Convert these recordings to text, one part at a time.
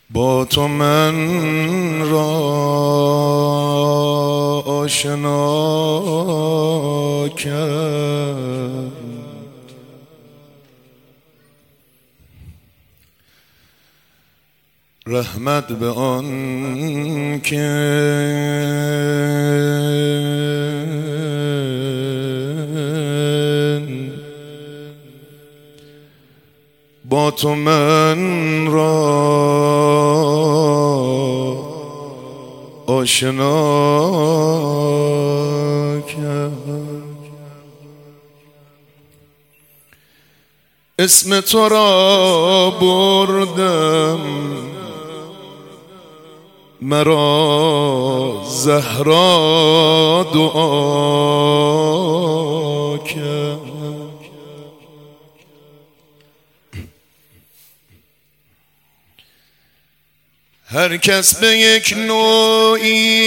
با تو من را آشنا کرد، رحمت به آن که با تو من را آشنا کرد. اسم تو را بردم، مرا زهرا دعا کرد. هر کس به یک نوعی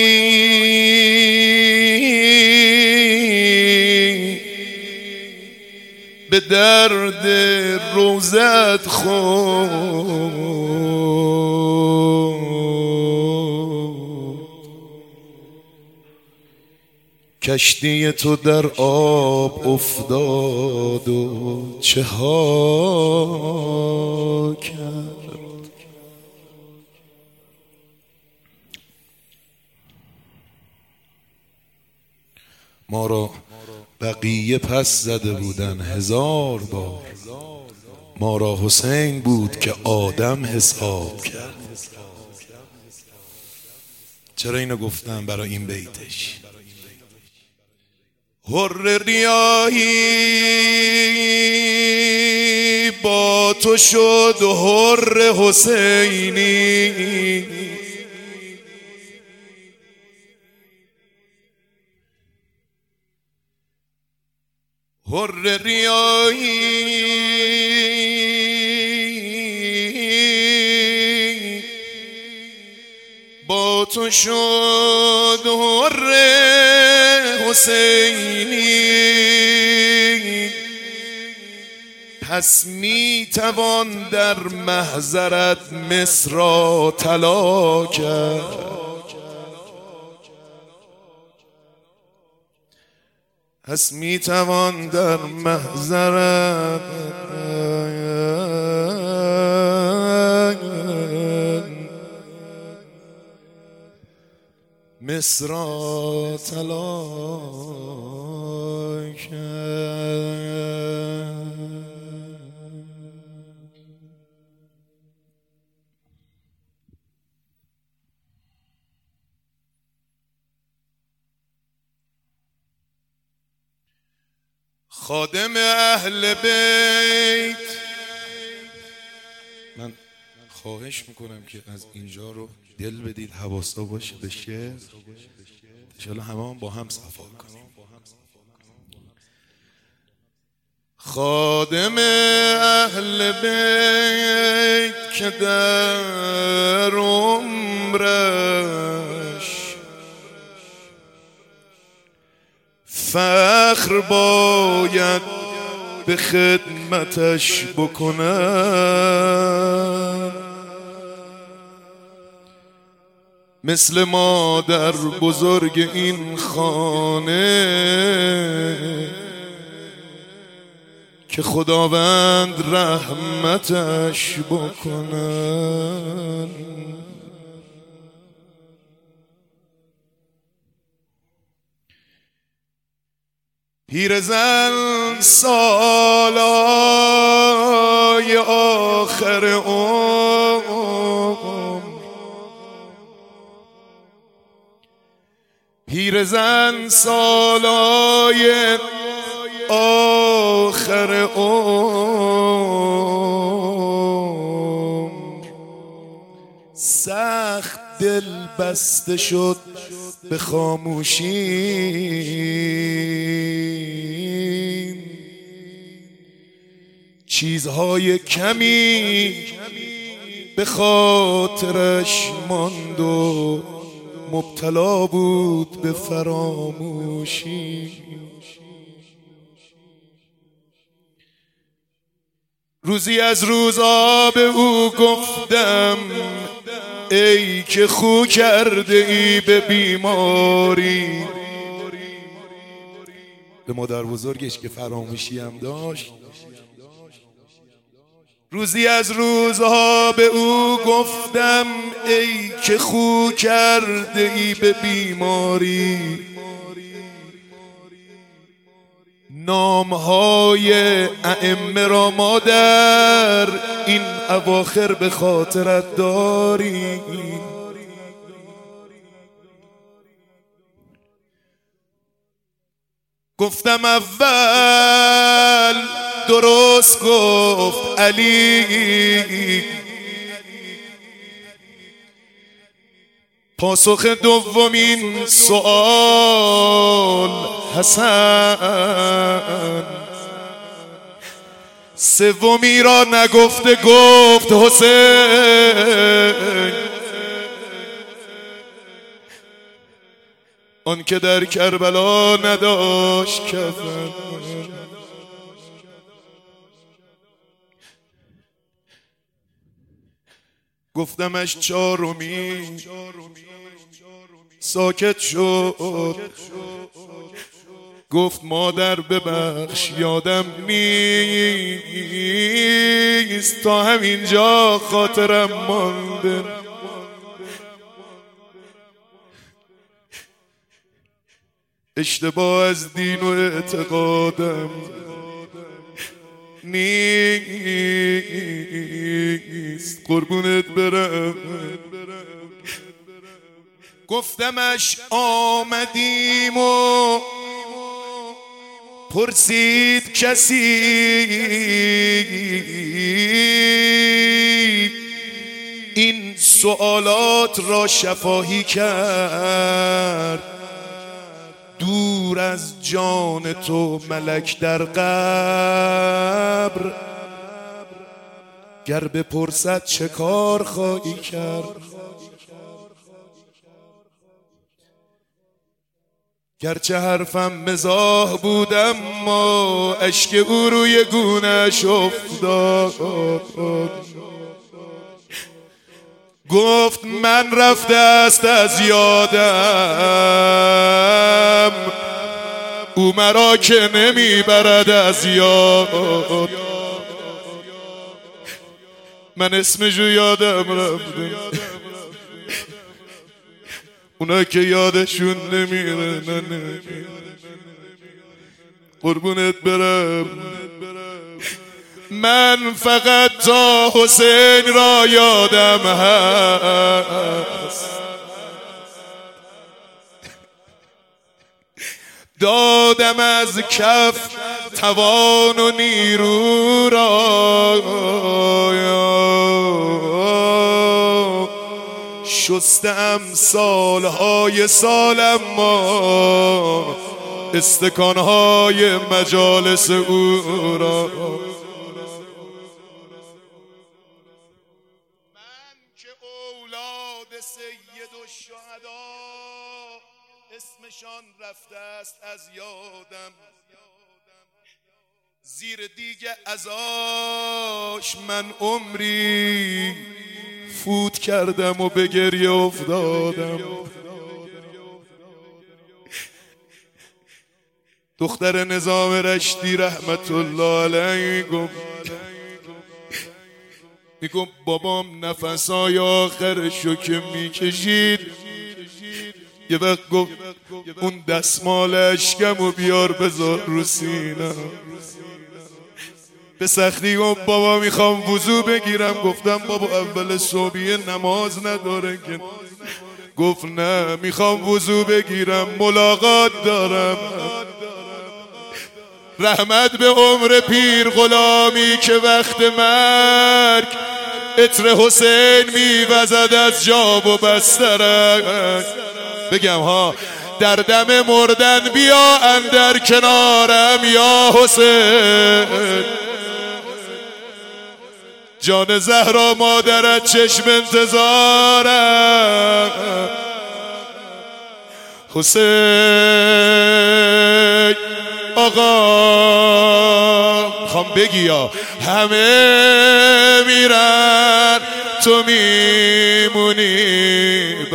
به درد روزت خورد، کشتی تو در آب افتاد و چه ها کرد. ما را بقیه پس زده بودن 1000 بار، ما را حسین بود که آدم حساب کرد. چرا اینو گفتم؟ برای این بیتش. حر ریاحی با تو شد حر حسینی، حر ریاحی با تو شد حر حسینی، پس می توان در محضرت مصر را طلا کرد. پس می توان در محضرت مصر را طلا کرد. خادم اهل بیت، من خواهش میکنم که از اینجا رو دل بدید، حواسا باشه به شعر، ان شاءالله همه با هم صفا کنیم. خادم اهل بیت که در عمرش فخر باید به خدمتش بکنم، مثل مادر بزرگ این خانه که خداوند رحمتش بکنن. پیرزن سالای آخر عمر، پیرزن سالای آخر عمر، سخت دل بسته شد به خاموشی، چیزهای کمی به خاطرش ماند و مبتلا بود به فراموشی. روزی از روزا به او گفتم ای که خو کرده ای به بیماری. به مادر بزرگش که فراموشی هم داشت، روزی از روزها به او گفتم ای که خو کرده ای به بیماری. نامهای ائمه را مادر این اواخر به خاطرت داری. گفتم اول درست گفت علی، پاسخ دومین سؤال حسن، سومی را نگفته گفت حسین، آن که در کربلا نداشت کفن. گفتمش چارمی، ساکت شد. گفت مادر ببخش یادم نیست، تا همینجا خاطرم مانده. اشتباه از دین و اعتقادم نیست، قربونت برم. گفتمش آمدیم و پرسید کسی این سوالات را شفاهی کرد، دور از جان تو ملک در قبر، گر بپرسد چه کار خواهی کرد. گرچه حرفم مزاح بود اما اشک او روی گونه‌اش افتاد. گفت من رفته است از یادم، او مرا که نمیبرد از یاد. من اسمشو یادم رفته، اونا که یادشون نمیره. قربونت برم، من فقط تا حسین را یادم هست. دادم از کف توان و نیرو را، شستم سالهای سال اما استکانهای مجالس او را. من که اولاد سید الشهدا اسمشان رفته است از یادم، زیر دیگه ازاش من عمری فوت کردم و به گریه افتادم. دختر نظام رشدی رحمت الله علیه میگم بابام نفسای آخرشو که میکشید یه وقت گفت اون دستمال اشکمو بیار بذار رو سینم. به سختی گفت بابا میخوام وضو بگیرم. گفتم بابا اول صبحیه نماز نداره که. گفت نه میخوام وضو بگیرم، ملاقات دارم. رحمت به عمر پیر غلامی که وقت مرگ عطر حسین میوزد از جاب و بسترک. بگم ها در دم مردن بیا اندر کنارم یا حسین، جان زهرا مادرت چشم انتظارم. حسین آقا خوام بگی یا همه میرن تو میمونی، کنی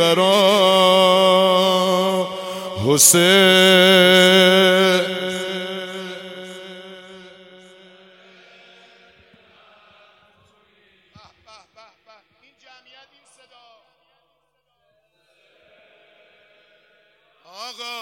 برا حسین. این جمعیت، این صدا آقا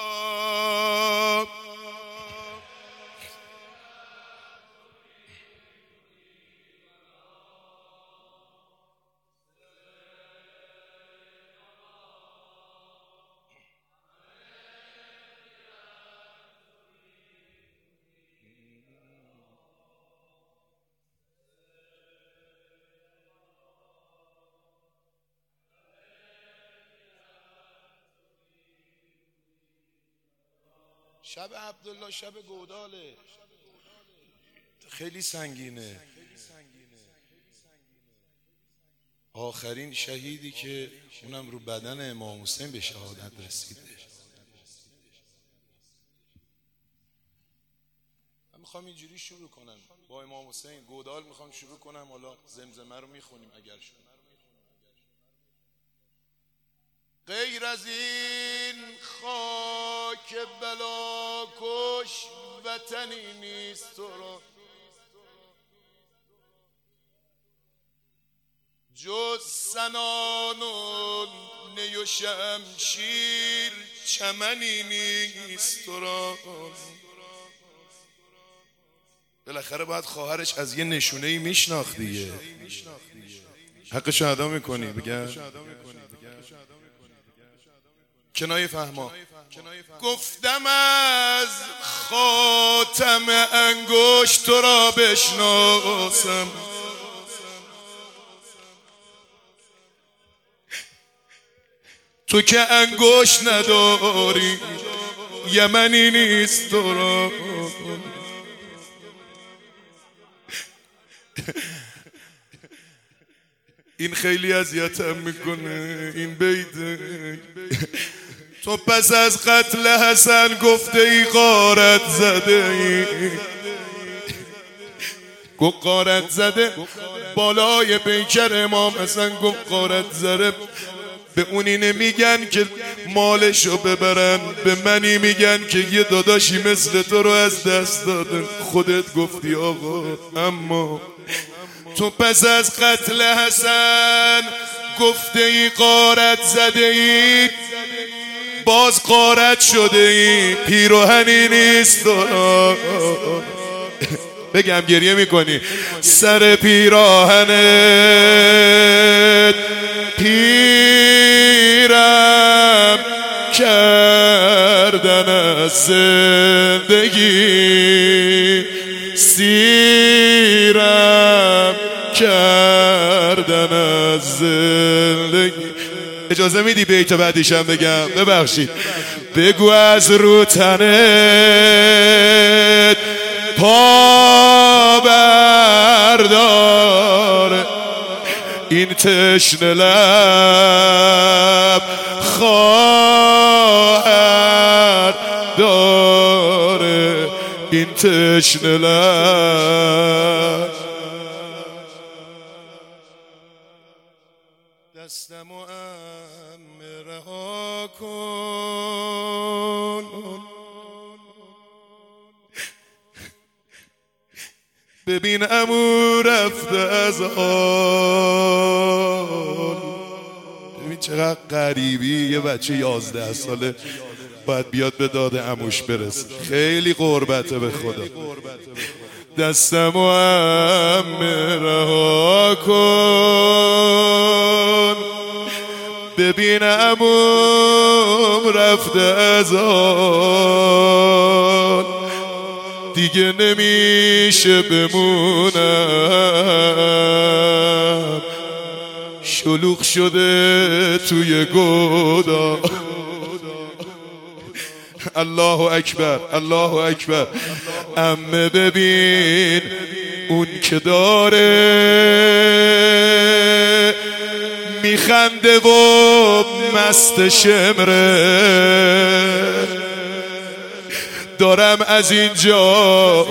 شب عبدالله شب گوداله، خیلی سنگینه. آخرین شهیدی که اونم رو بدن امام حسین به شهادت رسیده. من میخوام اینجوری شروع کنم با امام حسین گودال، میخوام شروع کنم، حالا زمزمه رو میخونیم اگر شد. غیر از این خاک بلاکش وطنی نیست تو را، جز سنان و نی و شمشیر چمنی نیست تو را. بالاخره باید خواهرش از یه نشونه‌ای میشناخت دیگه، حقش ادا میکنی بگم کنایه فهما. گفتم از خاتم انگشت تو را بشناسم، تو که انگشت نداری یمنی نیست تو را. این خیلی اذیتم میکنه این بیت. تو پس از قتل حسن گفته ای غارت زده ای، گفت غارت زده بالای پیکر امام حسن، گفت غارت زده. به اونی نمیگن که مالشو ببرن، به منی میگن که یه داداشی مثل تو رو از دست دادن. خودت گفتی آقا، اما تو پس از قتل حسن گفته ای غارت زده ای، باز غارت شده ای، پیراهنی نیست بگم گریه میکنی سر پیراهنت پیرم کردن از زندگی، سیرم کردن از زندگی. اجازه میدی بیت بعدیشم بگم؟ ببخشید. بگو از رو تنت پا بردار، این تشنه لب خواهر داره، این تشنه لب. دستم و رها کن، ببین عمو رفته از حال. ببین چقدر غریبی، یه بچه 11 ساله باید بیاد به داد عموش برسه. خیلی قربته به خدا. دستم و رها کن، ببین عموم رفته از حال، دیگه نمیشه بمونم، شلوغ شده توی گودا. الله اکبر، الله اکبر. عمه ببین اون که داره میخنده و مست شمره، دارم از اینجا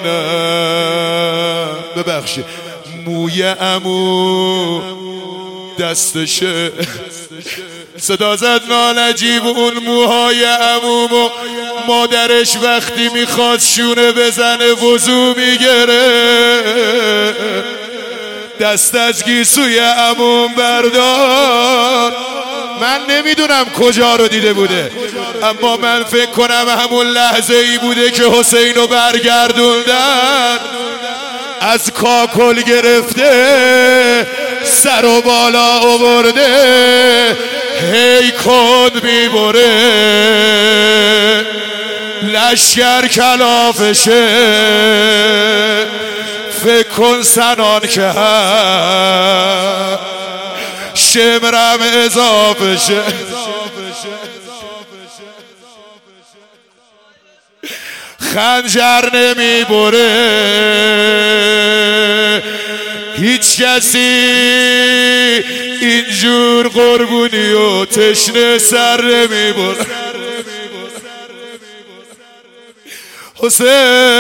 میبینم. ببخشید موی عمو دستشه. صدا زد نانجیب اون موهای عموم و مادرش وقتی میخواد شونه بزنه وضو میگیره، دست از گیسوی عموم بردار. من نمیدونم کجا رو دیده بوده، اما من فکر کنم همون لحظه ای بوده که حسین رو برگردوندن، از کاکل گرفته سر و بالا آورده، هی کند میبره لشگر کلافشه. فکر کن سنان که هم شمرم اضافه شه. خنجر نمیبره هیچ کسی اینجور قربونی و تشنه سر نمیبره. حسین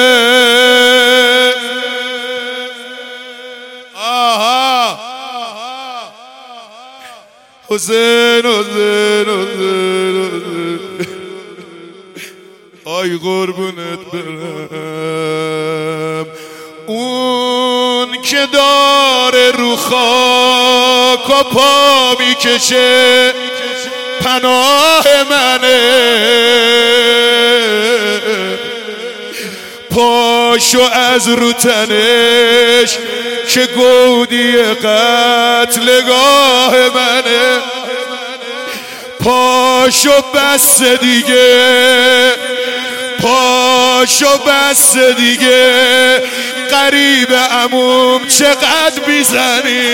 حسین آی قربونت برم. اون که داره رو خاک و پا میکشه پناه منه، پاشو از رو تنش که گودی قتلگاه منه. پاشو بس دیگه، پاشو بس دیگه، قریب عموم چقدر میزنی.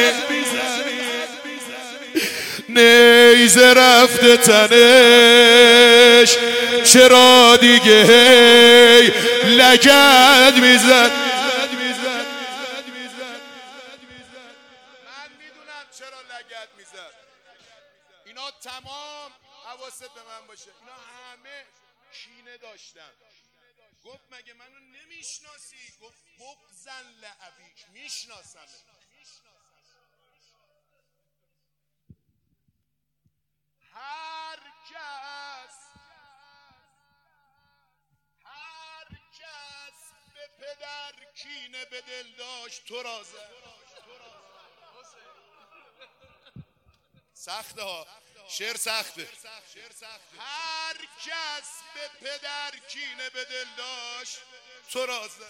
نیزه رفته تنش چرا دیگه هی لگد میزن. من میدونم چرا لگد میزن. اینا تمام حواست به من باشه، اینا همه کینه داشتن. گفت مگه منو نمیشناسی؟ گفت بغضن لعبیک، میشناسم. هر کس به پدر کینه به دل داشت تو را زد. سخته ها، شعر سخته. هر کس به پدر کینه به دل داشت تو را زد.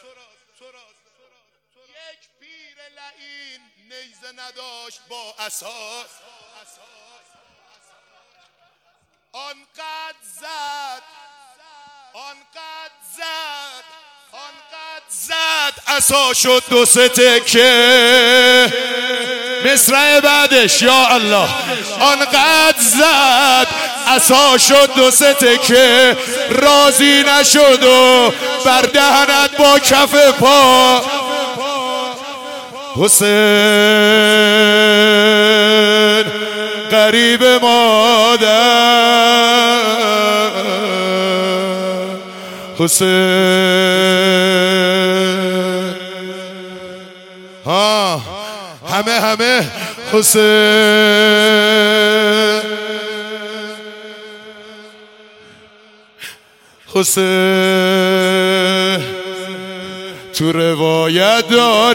یک پیر لعین نیزه نداشت با اساس، آنقدر زد عصا شد 2-3 تکه. مصرع بعدش یا الله. آنقدر زد عصا شد 2-3 تکه، راضی نشد و بر دهنت با کف پا. حسین قریب مادر، حسین همه حسین تو روایت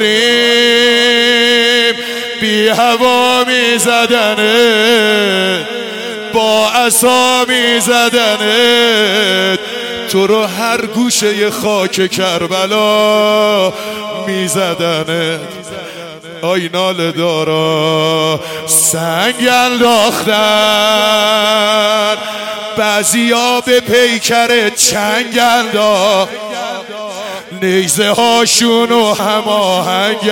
داریم بی هوا می زدنت، با عصا می زدنت، تو رو هر گوشه خاک کربلا می زدنت. آی ناله دارا سنگ انداختن، بعضیا به پیکر چنگ انداختن، نیزه هاشونو هماهنگ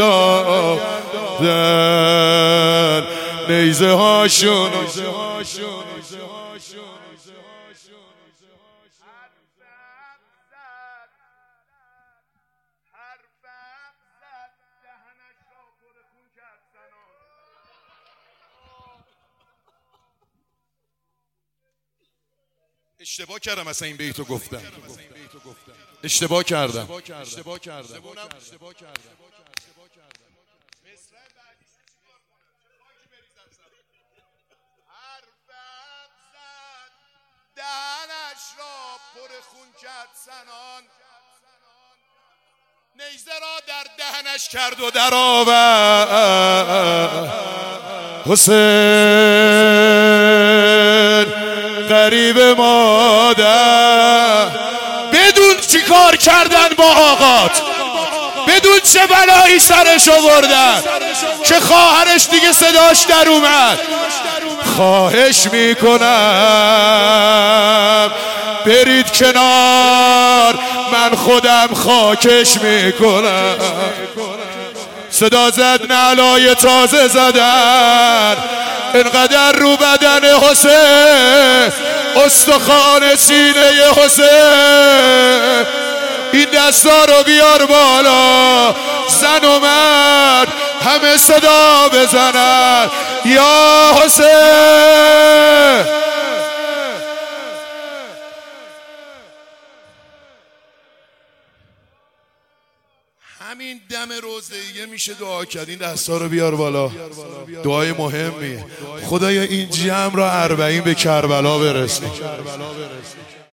انداختن، نیزه هاشونو. اشتباه کردم اصلا این بیتو گفتم، اشتباه کردم. پر خون کرد سنان، نیزه را در دهنش کرد و در آورد. حسین غریب مادر، بدون چی کار کردن با آقات، بدون چه بلایی سرش آوردن که خواهرش دیگه صداش در اومد. خواهش میکنم برید کنار، من خودم خاکش میکنم. صدا زد نعلای تازه زدن، انقدر رو بدن حسین، استخوان سینه حسین. این دستا رو بیار بالا، زن و مرد همه صدا بزنن یا حسین. همین دم روزه میشه دعا کرد. این دستا رو بیار بالا، دعای مهمیه. خدایا این جمع را 40 به کربلا برسون.